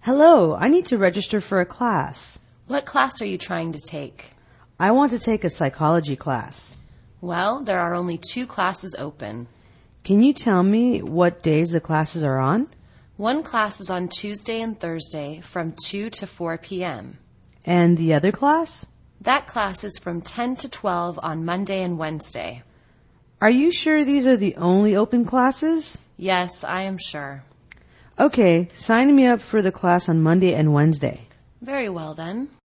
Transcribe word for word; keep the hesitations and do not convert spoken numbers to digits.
Hello, I need to register for a class. What class are you trying to take? I want to take a psychology class. Well, there are only two classes open. Can you tell me what days the classes are on? One class is on Tuesday and Thursday from two to four p.m. And the other class? That class is from ten to twelve on Monday and Wednesday. Are you sure these are the only open classes? Yes, I am sure. Okay, sign me up for the class on Monday and Wednesday. Very well then.